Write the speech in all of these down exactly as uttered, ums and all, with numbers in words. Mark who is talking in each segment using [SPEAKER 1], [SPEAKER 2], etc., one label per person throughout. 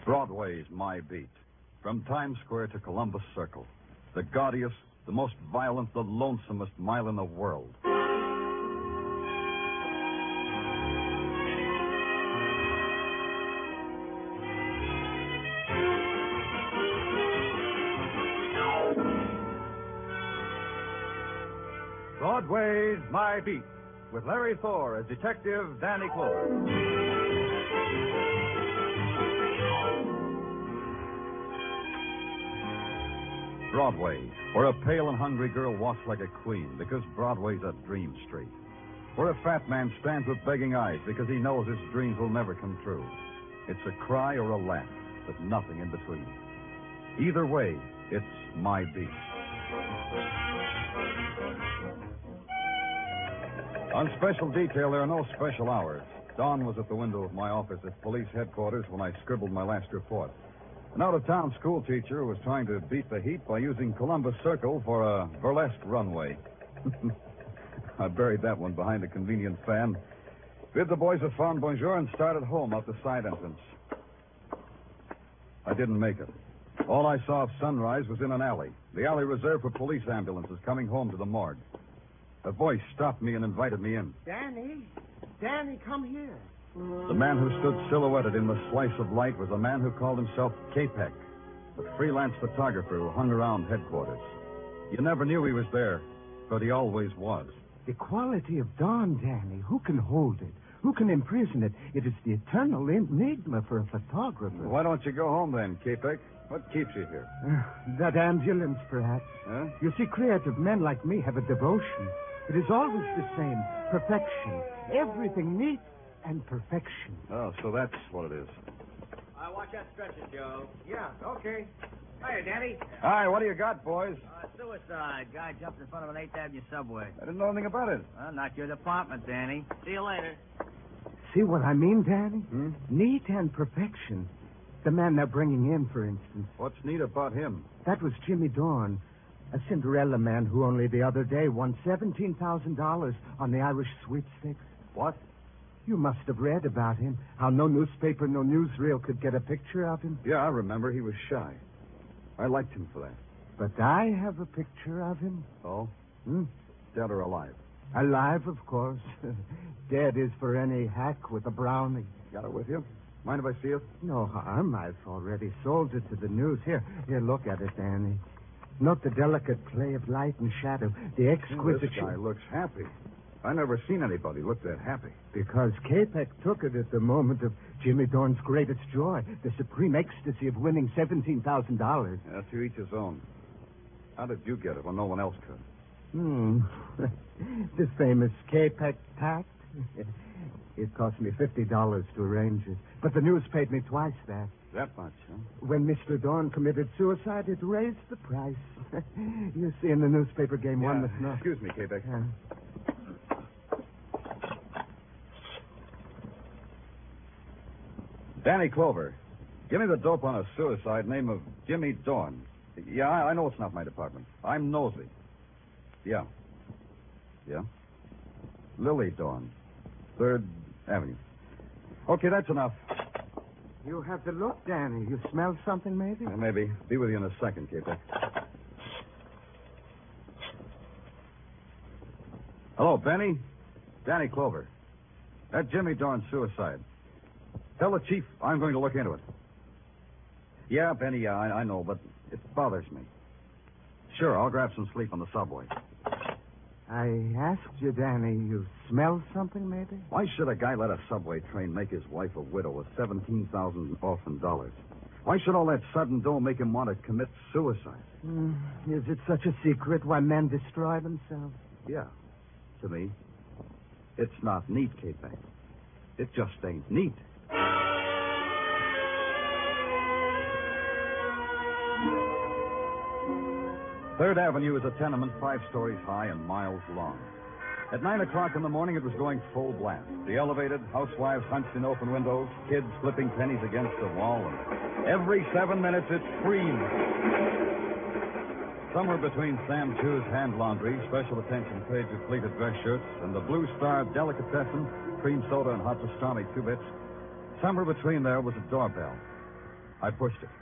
[SPEAKER 1] Broadway's my beat. From Times Square to Columbus Circle. The gaudiest, the most violent, the lonesomest mile in the world.
[SPEAKER 2] Broadway's My Beat, with Larry Thor as Detective Danny Clover.
[SPEAKER 1] Broadway, where a pale and hungry girl walks like a queen because Broadway's a dream street. Where a fat man stands with begging eyes because he knows his dreams will never come true. It's a cry or a laugh, but nothing in between. Either way, it's my beat. On special detail, there are no special hours. Dawn was at the window of my office at police headquarters when I scribbled my last report. An out-of-town school teacher who was trying to beat the heat by using Columbus Circle for a burlesque runway. I buried that one behind a convenient fan, bid the boys a fond bonjour, and started home out the side entrance. I didn't make it. All I saw of sunrise was in an alley, the alley reserved for police ambulances coming home to the morgue. A voice stopped me and invited me in.
[SPEAKER 3] Danny, Danny, come here.
[SPEAKER 1] The man who stood silhouetted in the slice of light was a man who called himself Capek, a freelance photographer who hung around headquarters. You never knew he was there, but he always was.
[SPEAKER 3] The quality of dawn, Danny. Who can hold it? Who can imprison it? It is the eternal enigma for a photographer.
[SPEAKER 1] Why don't you go home then, Capek? What keeps you here?
[SPEAKER 3] Uh, that ambulance, perhaps.
[SPEAKER 1] Huh?
[SPEAKER 3] You see, creative men like me have a devotion. It is always the same. Perfection. Everything neat and perfection.
[SPEAKER 1] Oh, so that's what it is.
[SPEAKER 4] Uh, watch that stretcher, Joe.
[SPEAKER 3] Yeah, okay.
[SPEAKER 4] Hiya, Danny.
[SPEAKER 1] Hi, what do you got, boys?
[SPEAKER 4] Uh, suicide. Guy jumped in front of an eighth Avenue subway.
[SPEAKER 1] I didn't know anything about it.
[SPEAKER 4] Well, not your department, Danny. See you later.
[SPEAKER 3] See what I mean, Danny?
[SPEAKER 1] Hmm?
[SPEAKER 3] Neat and perfection. The man they're bringing in, for instance.
[SPEAKER 1] What's neat about him?
[SPEAKER 3] That was Jimmy Dorn, a Cinderella man who only the other day won seventeen thousand dollars on the Irish sweepstakes.
[SPEAKER 1] What?
[SPEAKER 3] You must have read about him, how no newspaper, no newsreel could get a picture of him.
[SPEAKER 1] Yeah, I remember. He was shy. I liked him for that.
[SPEAKER 3] But I have a picture of him.
[SPEAKER 1] Oh?
[SPEAKER 3] Hmm?
[SPEAKER 1] Dead or alive?
[SPEAKER 3] Alive, of course. Dead is for any hack with a brownie.
[SPEAKER 1] Got it with you? Mind if I see it?
[SPEAKER 3] No harm. I've already sold it to the news. Here, here, look at it, Danny. Note the delicate play of light and shadow, the exquisite...
[SPEAKER 1] This guy looks happy. I never seen anybody look that happy.
[SPEAKER 3] Because Capek took it at the moment of Jimmy Dorn's greatest joy, the supreme ecstasy of winning seventeen thousand dollars.
[SPEAKER 1] Yeah, to each his own. How did you get it when no one else could?
[SPEAKER 3] Hmm. The famous Capek tact. It cost me fifty dollars to arrange it. But the news paid me twice that.
[SPEAKER 1] That much, huh?
[SPEAKER 3] When Mister Dorn committed suicide, it raised the price. You see, in the newspaper game
[SPEAKER 1] Yeah.
[SPEAKER 3] one must know.
[SPEAKER 1] Excuse me, Capek.
[SPEAKER 3] Yeah.
[SPEAKER 1] Danny Clover. Give me the dope on a suicide name of Jimmy Dorn. Yeah, I, I know it's not my department. I'm nosy. Yeah. Yeah? Lily Dorn. Third Avenue. Okay, that's enough.
[SPEAKER 3] You have the look, Danny. You smell something, maybe?
[SPEAKER 1] Uh, maybe. Be with you in a second, Capek. Hello, Benny. Danny Clover. That Jimmy Dorn suicide. Tell the chief I'm going to look into it. Yeah, Benny, yeah, I, I know, but it bothers me. Sure, I'll grab some sleep on the subway.
[SPEAKER 3] I asked you, Danny, you smell something, maybe?
[SPEAKER 1] Why should a guy let a subway train make his wife a widow with seventeen thousand orphan dollars? Why should all that sudden dough make him want to commit suicide?
[SPEAKER 3] Mm, is it such a secret why men destroy themselves?
[SPEAKER 1] Yeah, to me. It's not neat, Capek. It just ain't neat. Third Avenue is a tenement five stories high and miles long. At nine o'clock in the morning, it was going full blast. The elevated, housewives hunched in open windows, kids flipping pennies against the wall, and every seven minutes it screamed. Somewhere between Sam Chu's hand laundry, special attention paid to pleated dress shirts, and the Blue Star delicatessen, cream soda and hot pastrami two bits, somewhere between there was a doorbell. I pushed it.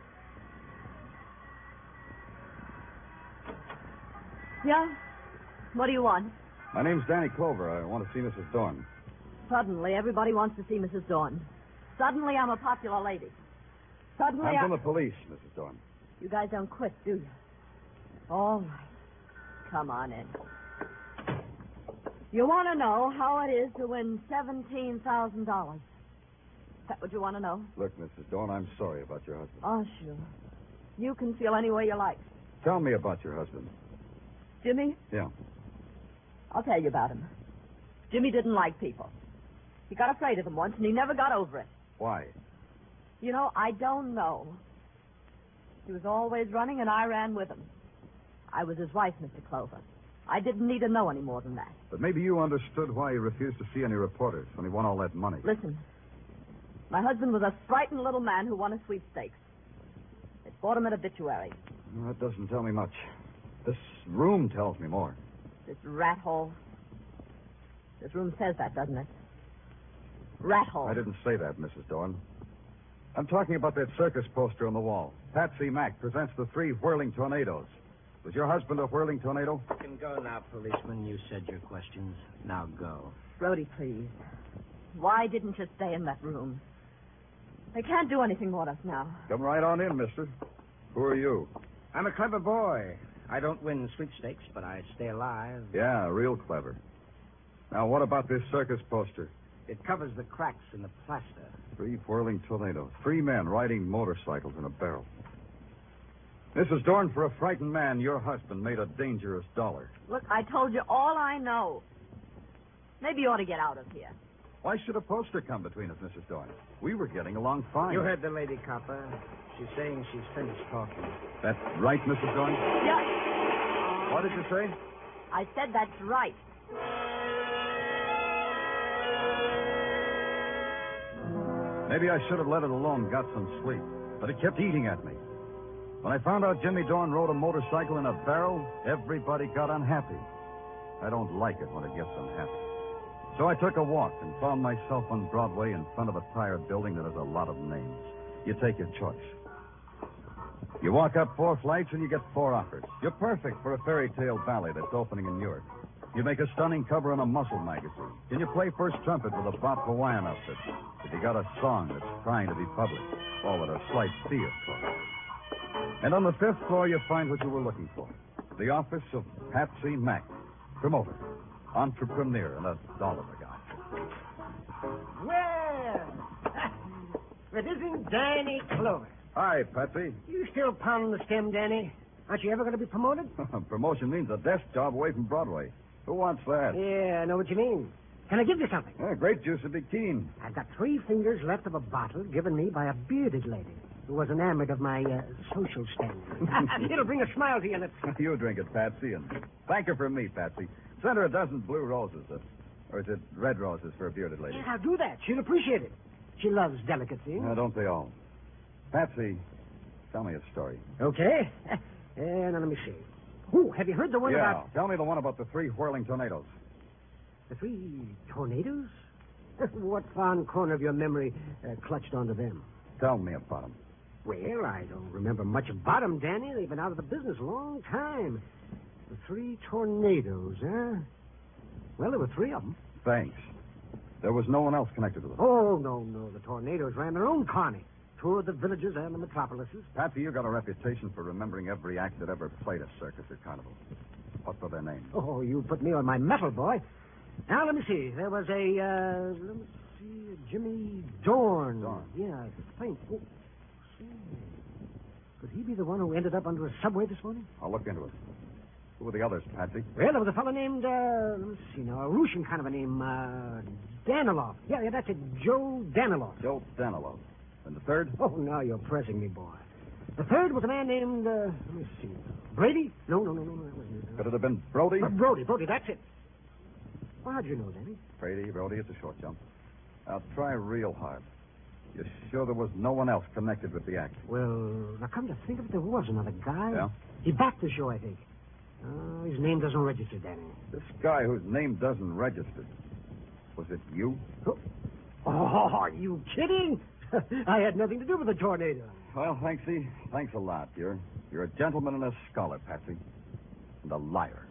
[SPEAKER 5] Yeah? What do you want?
[SPEAKER 1] My name's Danny Clover. I want to see Missus Dorn.
[SPEAKER 5] Suddenly, everybody wants to see Missus Dorn. Suddenly, I'm a popular lady. Suddenly,
[SPEAKER 1] I'm
[SPEAKER 5] I...
[SPEAKER 1] from the police, Missus Dorn.
[SPEAKER 5] You guys don't quit, do you? All right. Come on in. You want to know how it is to win seventeen thousand dollars? Is that what you want to know?
[SPEAKER 1] Look, Missus Dorn, I'm sorry about your husband.
[SPEAKER 5] Oh, sure. You can feel any way you like.
[SPEAKER 1] Tell me about your husband.
[SPEAKER 5] Jimmy?
[SPEAKER 1] Yeah.
[SPEAKER 5] I'll tell you about him. Jimmy didn't like people. He got afraid of them once, and he never got over it.
[SPEAKER 1] Why?
[SPEAKER 5] You know, I don't know. He was always running, and I ran with him. I was his wife, Mister Clover. I didn't need to know any more than that.
[SPEAKER 1] But maybe you understood why he refused to see any reporters when he won all that money.
[SPEAKER 5] Listen, my husband was a frightened little man who won a sweepstakes. It bought him an obituary.
[SPEAKER 1] Well, that doesn't tell me much. This room tells me more.
[SPEAKER 5] This rat hole. This room says that, doesn't it? Rat hole.
[SPEAKER 1] I didn't say that, Missus Dorn. I'm talking about that circus poster on the wall. Patsy Mack presents the three whirling tornadoes. Was your husband a whirling tornado?
[SPEAKER 4] You can go now, policeman. You said your questions. Now go.
[SPEAKER 5] Brody, please. Why didn't you stay in that room? They can't do anything more to us now.
[SPEAKER 1] Come right on in, mister. Who are you?
[SPEAKER 4] I'm a clever boy. I don't win sweepstakes, but I stay alive.
[SPEAKER 1] Yeah, real clever. Now, what about this circus poster?
[SPEAKER 4] It covers the cracks in the plaster.
[SPEAKER 1] Three whirling tornadoes. Three men riding motorcycles in a barrel. Missus Dorn, for a frightened man, your husband made a dangerous dollar.
[SPEAKER 5] Look, I told you all I know. Maybe you ought to get out of here.
[SPEAKER 1] Why should a poster come between us, Missus Dorn? We were getting along fine.
[SPEAKER 4] You heard the lady, copper. She's saying she's finished talking.
[SPEAKER 1] That's right, Missus Dorn?
[SPEAKER 5] Yeah.
[SPEAKER 1] What did you say?
[SPEAKER 5] I said that's right.
[SPEAKER 1] Maybe I should have let it alone, got some sleep. But it kept eating at me. When I found out Jimmy Dorn rode a motorcycle in a barrel, everybody got unhappy. I don't like it when it gets unhappy. So I took a walk and found myself on Broadway in front of a tired building that has a lot of names. You take your choice. You walk up four flights and you get four offers. You're perfect for a fairy tale ballet that's opening in Newark. You make a stunning cover in a muscle magazine. Can you play first trumpet with a Bop Hawaiian outfit? If you got a song that's trying to be public, or with a slight fee, of course. And on the fifth floor, you find what you were looking for. The office of Patsy Mack, promoter, entrepreneur, and a dollar guy.
[SPEAKER 6] Well, it isn't Danny Clover.
[SPEAKER 1] Hi, Patsy.
[SPEAKER 6] You still pounding the stem, Danny? Aren't you ever going to be promoted?
[SPEAKER 1] Promotion means a desk job away from Broadway. Who wants that?
[SPEAKER 6] Yeah, I know what you mean. Can I give you something?
[SPEAKER 1] Yeah, grape juice would be keen.
[SPEAKER 6] I've got three fingers left of a bottle given me by a bearded lady who was enamored of my uh, social standing. It'll bring a smile to your lips.
[SPEAKER 1] You drink it, Patsy, and thank her for me, Patsy. Send her a dozen blue roses, uh, or is it red roses for a bearded lady?
[SPEAKER 6] Yeah, I'll do that. She'll appreciate it. She loves delicacy.
[SPEAKER 1] Uh, don't they all? Patsy, tell me a story.
[SPEAKER 6] Okay. Uh, now, let me see. Oh, have you heard the one
[SPEAKER 1] yeah,
[SPEAKER 6] about...
[SPEAKER 1] tell me the one about the three whirling tornadoes.
[SPEAKER 6] The three tornadoes? What fond corner of your memory uh, clutched onto them?
[SPEAKER 1] Tell me about them.
[SPEAKER 6] Well, I don't remember much about them, Danny. They've been out of the business a long time. The three tornadoes, huh? Well, there were three of them.
[SPEAKER 1] Thanks. There was no one else connected with them.
[SPEAKER 6] Oh, no, no. The tornadoes ran their own carny. Toured the villages and the metropolises.
[SPEAKER 1] Patsy, you got a reputation for remembering every act that ever played a circus or carnival. What were their names?
[SPEAKER 6] Oh, you put me on my metal, boy. Now, let me see. There was a, uh, let me see, Jimmy Dorn.
[SPEAKER 1] Dorn.
[SPEAKER 6] Yeah, I think. Oh, see. Could he be the one who ended up under a subway this morning?
[SPEAKER 1] I'll look into it. Who were the others, Patsy?
[SPEAKER 6] Well, there was a fellow named, uh, let me see now, a Russian kind of a name, uh, Danilov. Yeah, yeah, that's it, Joe Danilov.
[SPEAKER 1] Joe Danilov. And the third?
[SPEAKER 6] Oh, now you're pressing me, boy. The third was a man named, uh, let me see, Brady? No, no, no, no, no, that wasn't it.
[SPEAKER 1] Could it have been Brody?
[SPEAKER 6] Uh, Brody, Brody, that's it. Well, how'd you know, Danny?
[SPEAKER 1] Brady, Brody, it's a short jump. Now, try real hard. You're sure there was no one else connected with the act?
[SPEAKER 6] Well, now come to think of it, there was another guy.
[SPEAKER 1] Yeah?
[SPEAKER 6] He backed the show, I think. Oh, his name doesn't register, Danny.
[SPEAKER 1] This guy whose name doesn't register. Was it you?
[SPEAKER 6] Oh, oh are you kidding? I had nothing to do with the tornado.
[SPEAKER 1] Well, Thanksy, thanks a lot. You're you're a gentleman and a scholar, Patsy. And a liar.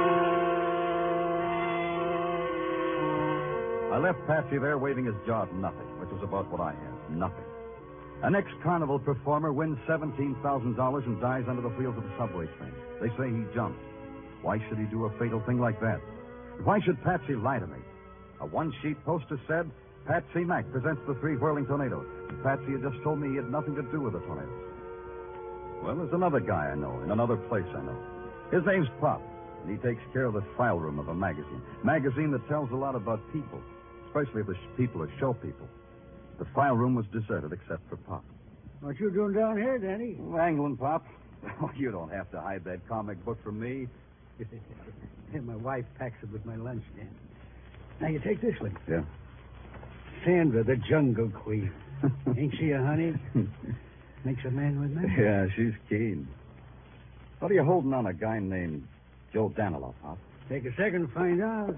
[SPEAKER 1] I left Patsy there waving his jaw at nothing, which was about what I had. Nothing. An ex-carnival performer wins seventeen thousand dollars and dies under the wheels of a subway train. They say he jumped. Why should he do a fatal thing like that? Why should Patsy lie to me? A one-sheet poster said, Patsy Mack presents the three whirling tornadoes. Patsy had just told me he had nothing to do with the tornadoes. Well, there's another guy I know, in another place I know. His name's Pop, and he takes care of the file room of a magazine. Magazine that tells a lot about people, especially if the sh- people are show people. The file room was deserted except for Pop.
[SPEAKER 6] What you doing down here, Danny?
[SPEAKER 1] Wrangling, Pop. Oh, you don't have to hide that comic book from me.
[SPEAKER 6] And my wife packs it with my lunch, Dan. Now, you take this one.
[SPEAKER 1] Yeah.
[SPEAKER 6] Sandra, the Jungle Queen. Ain't she a honey? Makes a man with me.
[SPEAKER 1] Yeah, she's keen. What are you holding on a guy named Joe Danilov, Pop?
[SPEAKER 6] Take a second to find out.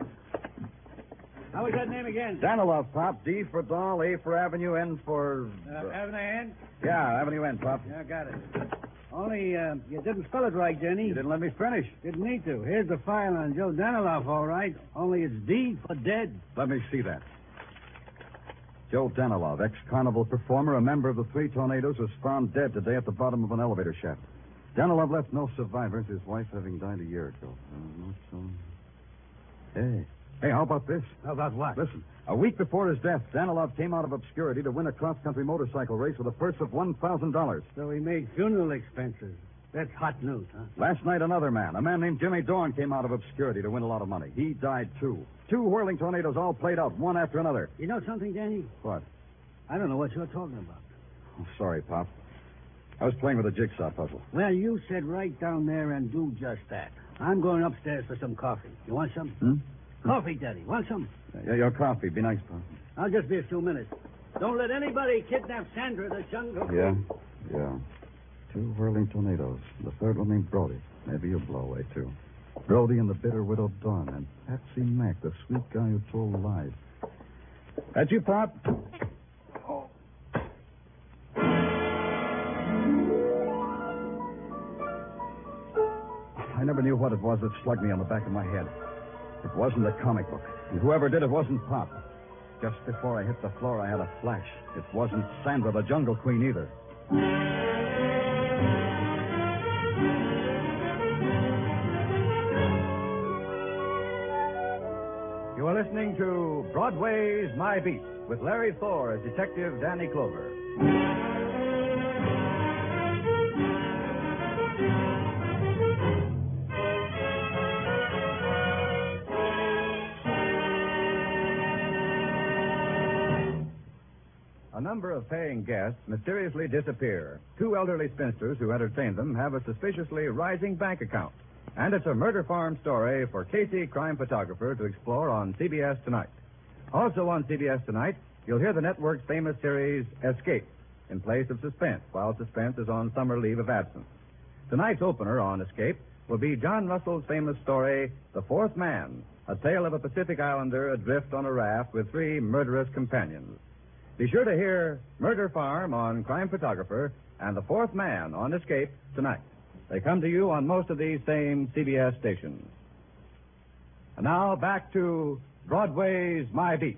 [SPEAKER 6] How was that name again?
[SPEAKER 1] Danilov, Pop. D for doll, A for avenue, N for...
[SPEAKER 6] Uh, Avenue N?
[SPEAKER 1] Yeah, avenue N, Pop.
[SPEAKER 6] Yeah, got it. Only, uh, you didn't spell it right, Denny.
[SPEAKER 1] You didn't let me finish.
[SPEAKER 6] Didn't need to. Here's the file on Joe Daniloff, all right. Only it's D for dead.
[SPEAKER 1] Let me see that. Joe Danilov, ex-carnival performer, a member of the Three Tornadoes, was found dead today at the bottom of an elevator shaft. Danilov left no survivors, his wife having died a year ago. Uh, not so... Hey. Hey, how about this?
[SPEAKER 6] How about what?
[SPEAKER 1] Listen, a week before his death, Danilov came out of obscurity to win a cross-country motorcycle race with a purse of one thousand dollars.
[SPEAKER 6] So he made funeral expenses. That's hot news, huh?
[SPEAKER 1] Last night, another man, a man named Jimmy Dorn, came out of obscurity to win a lot of money. He died, too. Two whirling tornadoes all played out, one after another.
[SPEAKER 6] You know something, Danny?
[SPEAKER 1] What?
[SPEAKER 6] I don't know what you're talking about.
[SPEAKER 1] Oh, sorry, Pop. I was playing with a jigsaw puzzle.
[SPEAKER 6] Well, you sit right down there and do just that. I'm going upstairs for some coffee. You want some?
[SPEAKER 1] Hmm?
[SPEAKER 6] Coffee, Daddy. Want some?
[SPEAKER 1] Yeah, your coffee. Be nice, Pop.
[SPEAKER 6] I'll just be a few minutes. Don't let anybody kidnap Sandra, the jungle.
[SPEAKER 1] Yeah, yeah. Two whirling tornadoes. The third one named Brody. Maybe you'll blow away, too. Brody and the bitter widow Dawn, and Patsy Mack, the sweet guy who told lies. That you, Pop? Oh. I never knew what it was that slugged me on the back of my head. It wasn't a comic book. And whoever did it wasn't Pop. Just before I hit the floor, I had a flash. It wasn't Sandra, the Jungle Queen, either.
[SPEAKER 2] You are listening to Broadway's My Beat with Larry Thor as Detective Danny Clover. A number of paying guests mysteriously disappear. Two elderly spinsters who entertain them have a suspiciously rising bank account. And it's a murder farm story for Casey, crime photographer, to explore on C B S Tonight. Also on C B S Tonight, you'll hear the network's famous series, Escape, in place of Suspense, while Suspense is on summer leave of absence. Tonight's opener on Escape will be John Russell's famous story, The Fourth Man, a tale of a Pacific Islander adrift on a raft with three murderous companions. Be sure to hear Murder Farm on Crime Photographer and The Fourth Man on Escape tonight. They come to you on most of these same C B S stations. And now back to Broadway's My Beat.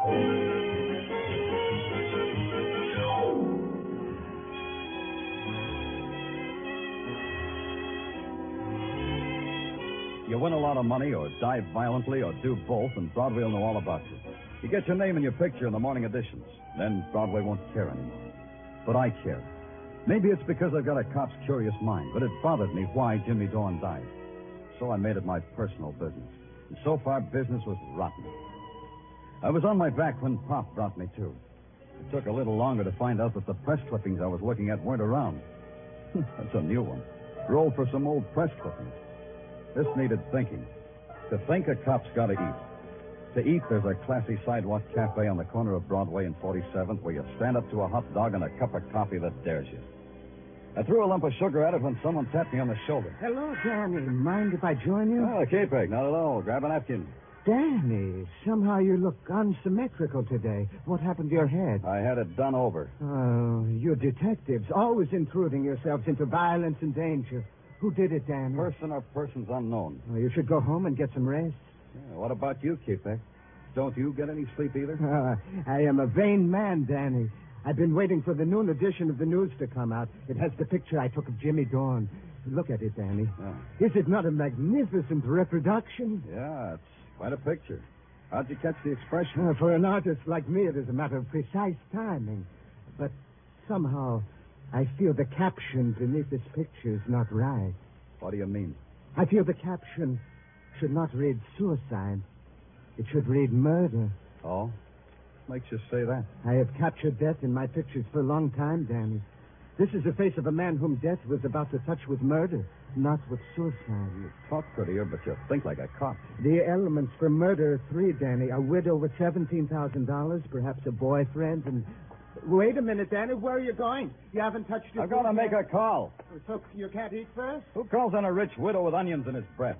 [SPEAKER 1] You win a lot of money or die violently or do both, and Broadway will know all about you. You get your name and your picture in the morning editions. Then Broadway won't care anymore. But I care. Maybe it's because I've got a cop's curious mind, but it bothered me why Jimmy Dorn died. So I made it my personal business. And so far, business was rotten. I was on my back when Pop brought me to. It took a little longer to find out that the press clippings I was looking at weren't around. That's a new one. Rolled for some old press clippings. This needed thinking. To think, a cop's got to eat. To eat, there's a classy sidewalk cafe on the corner of Broadway and forty-seventh where you stand up to a hot dog and a cup of coffee that dares you. I threw a lump of sugar at it when someone tapped me on the shoulder.
[SPEAKER 6] Hello, Danny. Mind if I join you?
[SPEAKER 1] Oh, K-Peg, not at all. Grab a napkin.
[SPEAKER 3] Danny, somehow you look unsymmetrical today. What happened to your head?
[SPEAKER 1] I had it done over.
[SPEAKER 3] Oh, you detectives, always intruding yourselves into violence and danger. Who did it, Danny?
[SPEAKER 1] Person or persons unknown.
[SPEAKER 3] Oh, you should go home and get some rest.
[SPEAKER 1] Yeah, what about you, Kipek? Don't you get any sleep either?
[SPEAKER 3] Uh, I am a vain man, Danny. I've been waiting for the noon edition of the news to come out. It has the picture I took of Jimmy Dorn. Look at it, Danny.
[SPEAKER 1] Yeah.
[SPEAKER 3] Is it not a magnificent reproduction?
[SPEAKER 1] Yeah, it's quite a picture. How'd you catch the expression?
[SPEAKER 3] Uh, for an artist like me, it is a matter of precise timing. But somehow, I feel the caption beneath this picture is not right.
[SPEAKER 1] What do you mean?
[SPEAKER 3] I feel the caption should not read suicide. It should read murder.
[SPEAKER 1] Oh? Makes you say that?
[SPEAKER 3] I have captured death in my pictures for a long time, Danny. This is the face of a man whom death was about to touch with murder, not with suicide.
[SPEAKER 1] You talk prettier, but you think like a cop.
[SPEAKER 3] The elements for murder are three, Danny. A widow with seventeen thousand dollars, perhaps a boyfriend, and... Wait a minute, Danny. Where are you going? You haven't touched your
[SPEAKER 1] I've got to
[SPEAKER 3] food
[SPEAKER 1] make
[SPEAKER 3] yet?
[SPEAKER 1] a call.
[SPEAKER 3] So you can't eat first?
[SPEAKER 1] Who calls on a rich widow with onions in his breath?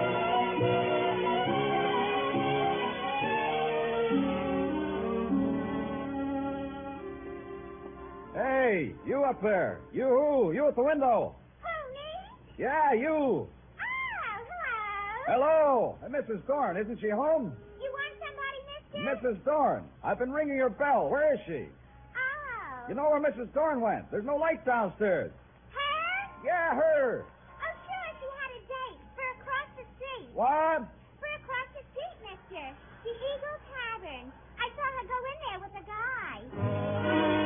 [SPEAKER 1] Hey, you up there. You, you at the window.
[SPEAKER 7] Who, me?
[SPEAKER 1] Yeah, you.
[SPEAKER 7] Oh, hello.
[SPEAKER 1] Hello. Uh, Missus Dorn, isn't she home?
[SPEAKER 7] You want somebody, mister?
[SPEAKER 1] Missus Dorn. I've been ringing your bell. Where is she?
[SPEAKER 7] Oh.
[SPEAKER 1] You know where Missus Dorn went? There's no light downstairs.
[SPEAKER 7] Her?
[SPEAKER 1] Yeah, her.
[SPEAKER 7] Oh, sure, she had a date for across the street.
[SPEAKER 1] What?
[SPEAKER 7] For across the street, mister. The Eagle Tavern. I saw her go in there with a guy.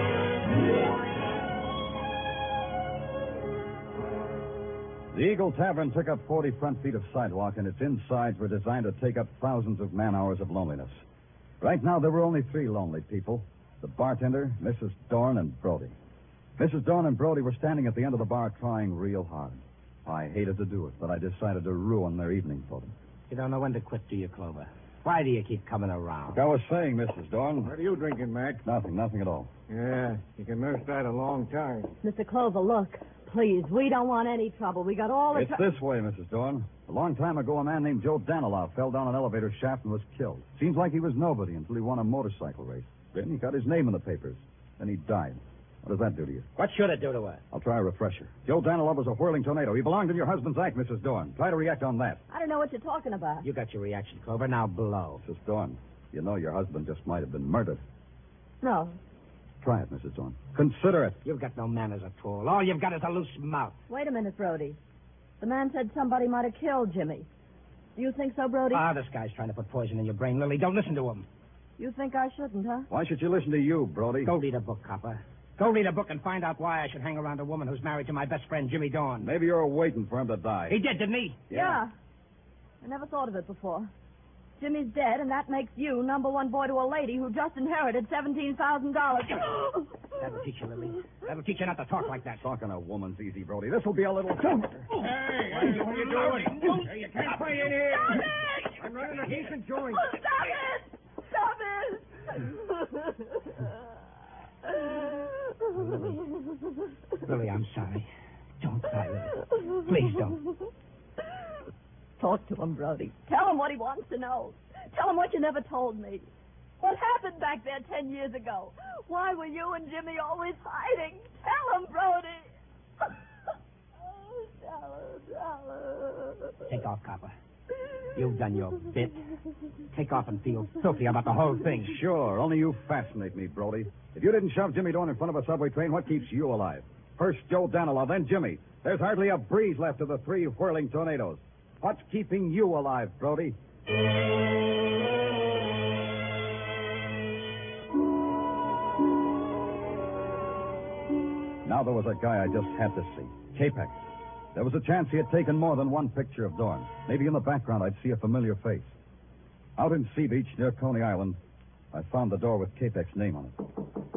[SPEAKER 1] The Eagle Tavern took up forty front feet of sidewalk, and its insides were designed to take up thousands of man-hours of loneliness. Right now, there were only three lonely people. The bartender, Missus Dorn, and Brody. Missus Dorn and Brody were standing at the end of the bar trying real hard. I hated to do it, but I decided to ruin their evening for them.
[SPEAKER 4] You don't know when to quit, do you, Clover? Why do you keep coming around?
[SPEAKER 1] Like I was saying, Missus Dorn.
[SPEAKER 8] What are you drinking, Mac?
[SPEAKER 1] Nothing, nothing at all.
[SPEAKER 8] Yeah, you can nurse that a long time.
[SPEAKER 5] Mister Clover, look. Please, we don't want any trouble. We got all the...
[SPEAKER 1] It's
[SPEAKER 5] tr-
[SPEAKER 1] this way, Missus Dorn. A long time ago, a man named Joe Daniloff fell down an elevator shaft and was killed. Seems like he was nobody until he won a motorcycle race. Then he got his name in the papers. Then he died. What does that do to you?
[SPEAKER 4] What should it do to her?
[SPEAKER 1] I'll try a refresher. Joe Daniloff was a whirling tornado. He belonged in your husband's act, Missus Dorn. Try to react on that.
[SPEAKER 5] I don't know what you're talking about.
[SPEAKER 4] You got your reaction, Clover. Now blow.
[SPEAKER 1] Missus Dorn, you know your husband just might have been murdered.
[SPEAKER 5] No.
[SPEAKER 1] Try it, Missus Dorn. Consider it.
[SPEAKER 4] You've got no manners at all. All you've got is a loose mouth.
[SPEAKER 5] Wait a minute, Brody. The man said somebody might have killed Jimmy. Do you think so, Brody?
[SPEAKER 4] Ah, this guy's trying to put poison in your brain, Lily. Don't listen to him.
[SPEAKER 5] You think I shouldn't, huh?
[SPEAKER 1] Why should you listen to you, Brody?
[SPEAKER 4] Go read a book, copper. Go read a book and find out why I should hang around a woman who's married to my best friend, Jimmy Dorn.
[SPEAKER 1] Maybe you're waiting for him to die.
[SPEAKER 4] He did, didn't he?
[SPEAKER 5] Yeah. I never thought of it before. Jimmy's dead, and that makes you number one boy to a lady who just inherited seventeen thousand dollars.
[SPEAKER 4] That'll teach you, Lily. That'll teach you not to talk like that.
[SPEAKER 1] Talking a woman's easy, Brody. This will be a little...
[SPEAKER 8] Hey, hey, what are you doing? Hey, you can't play in here.
[SPEAKER 5] Stop it!
[SPEAKER 8] I'm running a decent joint.
[SPEAKER 5] Stop it! Stop it!
[SPEAKER 4] Lily, I'm sorry. Don't cry, Lily. Please don't.
[SPEAKER 5] Talk to him, Brody. Tell him what he wants to know. Tell him what you never told me. What happened back there ten years ago? Why were you and Jimmy always hiding? Tell him, Brody. Oh, tell him, tell him.
[SPEAKER 4] Take off, copper. You've done your bit. Take off and feel filthy about the whole thing.
[SPEAKER 1] Sure, only you fascinate me, Brody. If you didn't shove Jimmy Dorn in front of a subway train, what keeps you alive? First Joe Daniloff, then Jimmy. There's hardly a breeze left of the three whirling tornadoes. What's keeping you alive, Brody? Now there was a guy I just had to see. Capex. There was a chance he had taken more than one picture of Dorn. Maybe in the background I'd see a familiar face. Out in Sea Beach near Coney Island, I found the door with Capex's name on it.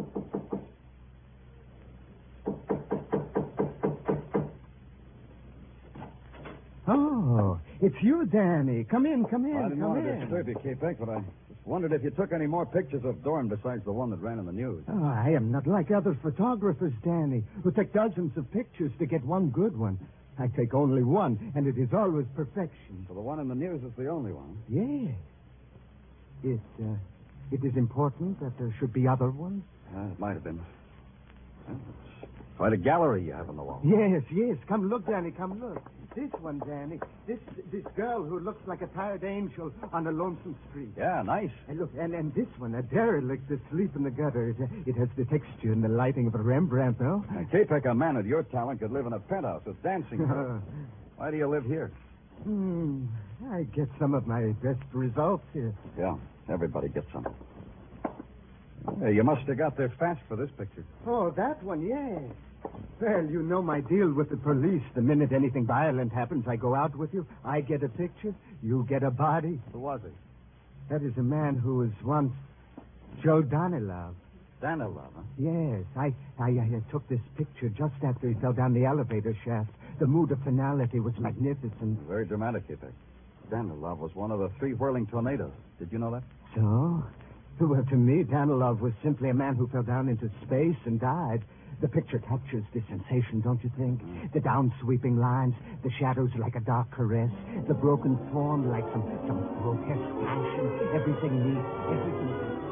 [SPEAKER 3] Oh, it's you, Danny. Come in, come in,
[SPEAKER 1] I didn't
[SPEAKER 3] come
[SPEAKER 1] want to
[SPEAKER 3] in.
[SPEAKER 1] disturb you, Capex, but I just wondered if you took any more pictures of Dorn besides the one that ran in the news.
[SPEAKER 3] Oh, I am not like other photographers, Danny, who take dozens of pictures to get one good one. I take only one, and it is always perfection.
[SPEAKER 1] So the one in the news is the only one.
[SPEAKER 3] Yes. It, uh, it is important that there should be other ones?
[SPEAKER 1] Uh, it might have been. Well, it's quite a gallery you have on the wall.
[SPEAKER 3] Yes, yes. Come look, Danny, come look. This one, Danny. This this girl who looks like a tired angel on a lonesome street.
[SPEAKER 1] Yeah, nice.
[SPEAKER 3] And look, and, and this one, a derelict asleep in the gutter. It, it has the texture and the lighting of a Rembrandt, no?
[SPEAKER 1] Now, Capek, a man of your talent could live in a penthouse with dancing. Why do you live here?
[SPEAKER 3] Hmm. I get some of my best results here.
[SPEAKER 1] Yeah, everybody gets some. Hey, you must have got there fast for this picture.
[SPEAKER 3] Oh, that one, yes. Well, you know my deal with the police. The minute anything violent happens, I go out with you. I get a picture. You get a body.
[SPEAKER 1] Who was he?
[SPEAKER 3] That is a man who was once Joe Danilov.
[SPEAKER 1] Danilov, huh?
[SPEAKER 3] Yes. I, I, I took this picture just after he fell down the elevator shaft. The mood of finality was magnificent.
[SPEAKER 1] Very dramatic, Capek. Danilov was one of the three whirling tornadoes. Did you know that?
[SPEAKER 3] So? Well, to me, Danilov was simply a man who fell down into space and died. The picture captures the sensation, don't you think? Mm. The down-sweeping lines, the shadows like a dark caress, the broken form like some, some grotesque passion, everything neat, everything...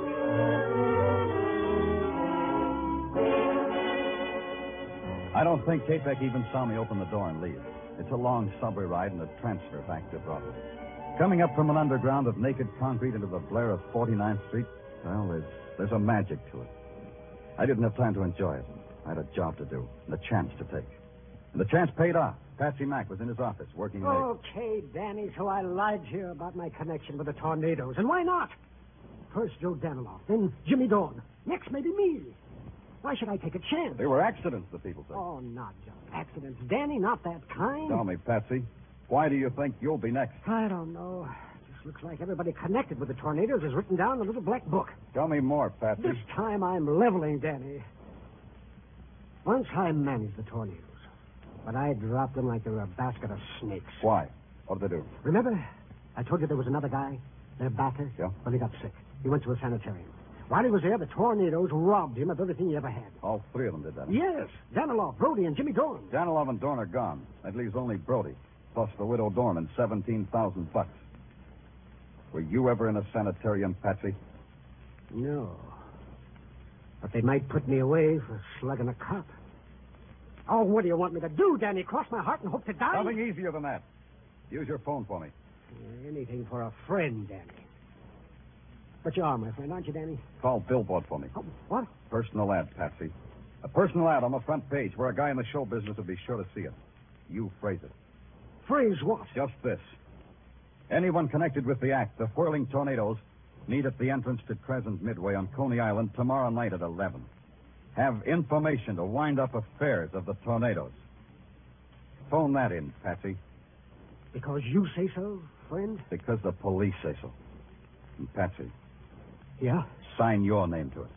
[SPEAKER 1] I don't think Capek even saw me open the door and leave. It's a long subway ride and a transfer back to Broadway. Coming up from an underground of naked concrete into the blare of forty-ninth Street, well, there's, there's a magic to it. I didn't have time to enjoy it. I had a job to do and a chance to take. And the chance paid off. Patsy Mack was in his office working late.
[SPEAKER 6] Okay, Danny, so I lied to you about my connection with the tornadoes. And why not? First Joe Danilov, then Jimmy Dorn. Next, maybe me. Why should I take a chance?
[SPEAKER 1] They were accidents, the people say.
[SPEAKER 6] Oh, not just accidents. Danny, not that kind.
[SPEAKER 1] Tell me, Patsy, why do you think you'll be next?
[SPEAKER 6] I don't know. Just looks like everybody connected with the tornadoes is written down in a little black book.
[SPEAKER 1] Tell me more, Patsy.
[SPEAKER 6] This time I'm leveling, Danny. Once I managed the tornadoes, but I dropped them like they were a basket of snakes.
[SPEAKER 1] Why? What did they do?
[SPEAKER 6] Remember, I told you there was another guy, their backer?
[SPEAKER 1] Yeah.
[SPEAKER 6] Well, he got sick. He went to a sanitarium. While he was there, the tornadoes robbed him of everything he ever had.
[SPEAKER 1] All three of them did that?
[SPEAKER 6] Yes. Danilov, Brody, and Jimmy Dorn.
[SPEAKER 1] Danilov and Dorn are gone. That leaves only Brody, plus the widow Dorn and seventeen thousand bucks. Were you ever in a sanitarium, Patsy?
[SPEAKER 6] No. But they might put me away for slugging a cop. Oh, what do you want me to do, Danny? Cross my heart and hope to die?
[SPEAKER 1] Nothing easier than that. Use your phone for me.
[SPEAKER 6] Anything for a friend, Danny. But you are my friend, aren't you, Danny?
[SPEAKER 1] Call Billboard for me.
[SPEAKER 6] Oh, what?
[SPEAKER 1] Personal ad, Patsy. A personal ad on the front page where a guy in the show business will be sure to see it. You phrase it.
[SPEAKER 6] Phrase what?
[SPEAKER 1] Just this. Anyone connected with the act, the whirling tornadoes, meet at the entrance to Crescent Midway on Coney Island tomorrow night at eleven. Have information to wind up affairs of the tornadoes. Phone that in, Patsy.
[SPEAKER 6] Because you say so, friend?
[SPEAKER 1] Because the police say so. And Patsy.
[SPEAKER 6] Yeah?
[SPEAKER 1] Sign your name to it.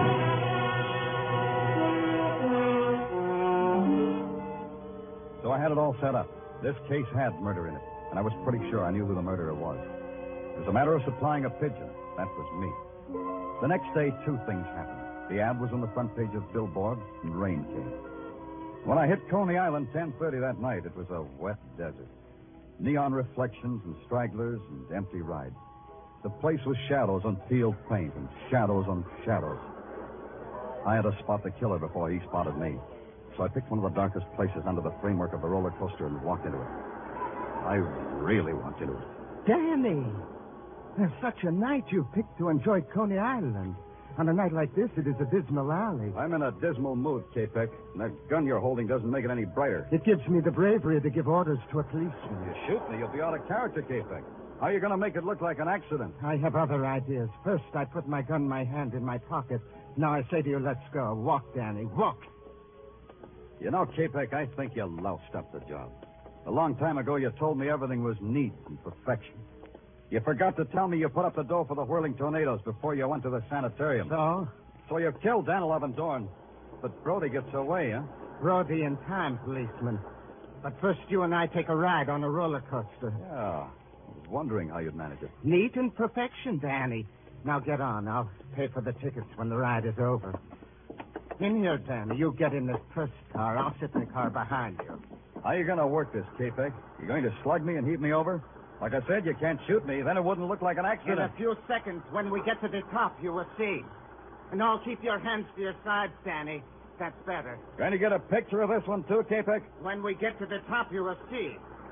[SPEAKER 1] So I had it all set up. This case had murder in it, and I was pretty sure I knew who the murderer was. It was a matter of supplying a pigeon. That was me. The next day, two things happened. The ad was on the front page of Billboard, and rain came. When I hit Coney Island ten thirty that night, it was a wet desert. Neon reflections and stragglers and empty rides. The place was shadows on field paint and shadows on shadows. I had to spot the killer before he spotted me. So I picked one of the darkest places under the framework of the roller coaster and walked into it. I really want into it.
[SPEAKER 3] Danny! There's such a night you picked to enjoy Coney Island. On a night like this, it is a dismal alley.
[SPEAKER 1] I'm in a dismal mood, Capek, and that gun you're holding doesn't make it any brighter.
[SPEAKER 3] It gives me the bravery to give orders to a policeman.
[SPEAKER 1] You shoot me, you'll be out of character, Capek. How are you going to make it look like an accident?
[SPEAKER 3] I have other ideas. First, I put my gun in my hand in my pocket. Now I say to you, let's go. Walk, Danny, walk.
[SPEAKER 1] You know, Capek, I think you loused up the job. A long time ago, you told me everything was neat and perfection. You forgot to tell me you put up the dough for the whirling tornadoes before you went to the sanitarium.
[SPEAKER 3] So?
[SPEAKER 1] So you killed Danilov and Dorn. But Brody gets away, huh?
[SPEAKER 3] Brody in time, policeman. But first, you and I take a ride on a roller coaster.
[SPEAKER 1] Yeah. I was wondering how you'd manage it.
[SPEAKER 3] Neat and perfection, Danny. Now get on. I'll pay for the tickets when the ride is over. In here, Danny. You get in this first car. I'll sit in the car behind you.
[SPEAKER 1] How you going to work this, K-Peck? You going to slug me and heave me over? Like I said, you can't shoot me. Then it wouldn't look like an
[SPEAKER 4] In
[SPEAKER 1] accident.
[SPEAKER 4] a few seconds, when we get to the top, you will see. And now keep your hands to your sides, Danny. That's better.
[SPEAKER 1] Going to get a picture of this one, too, K-Peck?
[SPEAKER 4] When we get to the top, you will see.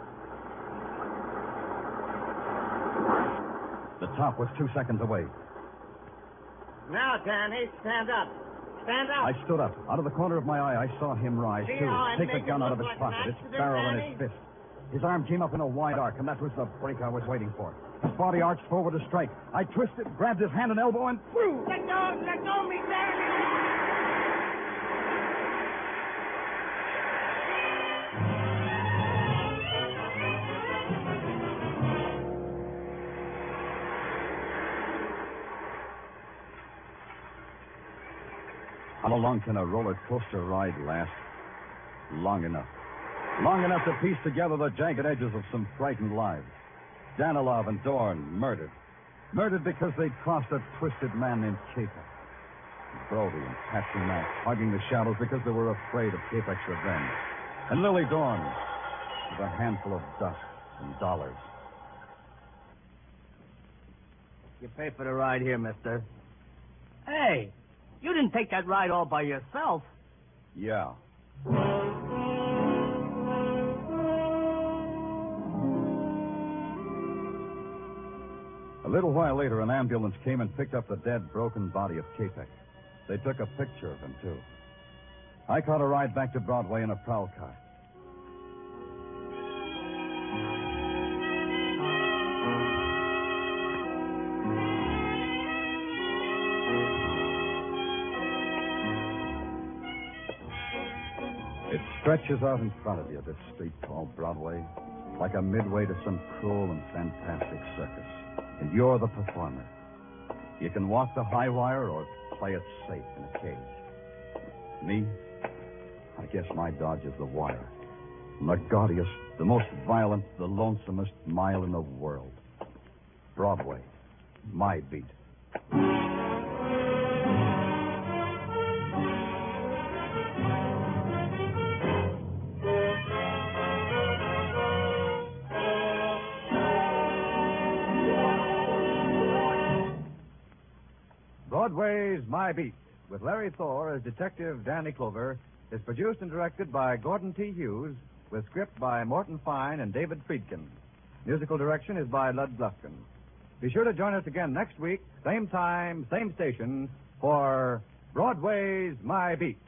[SPEAKER 1] The top was two seconds away.
[SPEAKER 4] Now, Danny, stand up. Stand up.
[SPEAKER 1] I stood up. Out of the corner of my eye, I saw him rise,
[SPEAKER 4] See
[SPEAKER 1] too.
[SPEAKER 4] how I
[SPEAKER 1] Take
[SPEAKER 4] make
[SPEAKER 1] the gun
[SPEAKER 4] it
[SPEAKER 1] out of
[SPEAKER 4] look
[SPEAKER 1] his
[SPEAKER 4] like an
[SPEAKER 1] pocket, its
[SPEAKER 4] accident,
[SPEAKER 1] barrel in
[SPEAKER 4] Danny?
[SPEAKER 1] his fist. His arm came up in a wide arc, and that was the break I was waiting for. His body arched forward to strike. I twisted, grabbed his hand and elbow, and threw.
[SPEAKER 4] Let go! Let go of me, Danny!
[SPEAKER 1] How long can a roller coaster ride last? Long enough. Long enough to piece together the jagged edges of some frightened lives. Danilov and Dorn murdered. Murdered because they'd crossed a twisted man named K-Peck. Brody and Patsy Mack hugging the shadows because they were afraid of K-Peck's revenge. And Lily Dorn with a handful of dust and dollars.
[SPEAKER 4] You pay for the ride here, mister. Hey, you didn't take that ride all by yourself.
[SPEAKER 1] Yeah. A little while later, an ambulance came and picked up the dead, broken body of K-Peck. They took a picture of him, too. I caught a ride back to Broadway in a prowl car. It stretches out in front of you, this street called Broadway, like a midway to some cruel and fantastic circus. And you're the performer. You can walk the high wire or play it safe in a cage. Me? I guess my dodge is the wire. I'm the gaudiest, the most violent, the lonesomest mile in the world. Broadway. My beat. Broadway's My Beat, with Larry Thor as Detective Danny Clover, is produced and directed by Gordon T. Hughes, with script by Morton Fine and David Friedkin. Musical direction is by Lud Gluskin. Be sure to join us again next week, same time, same station, for Broadway's My Beat.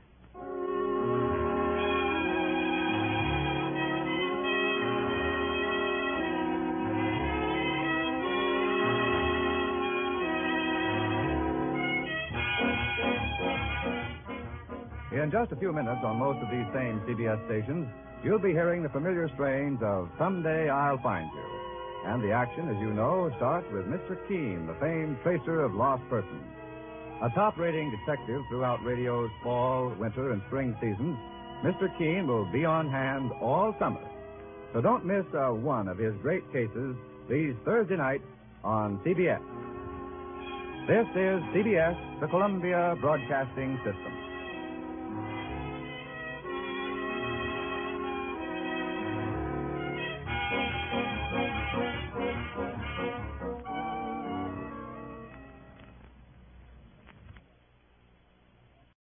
[SPEAKER 1] In just a few minutes on most of these same C B S stations, you'll be hearing the familiar strains of Someday I'll Find You. And the action, as you know, starts with Mister Keene, the famed tracer of lost persons. A top-rating detective throughout radio's fall, winter, and spring seasons, Mister Keene will be on hand all summer. So don't miss uh, one of his great cases these Thursday nights on C B S. This is C B S, the Columbia Broadcasting System.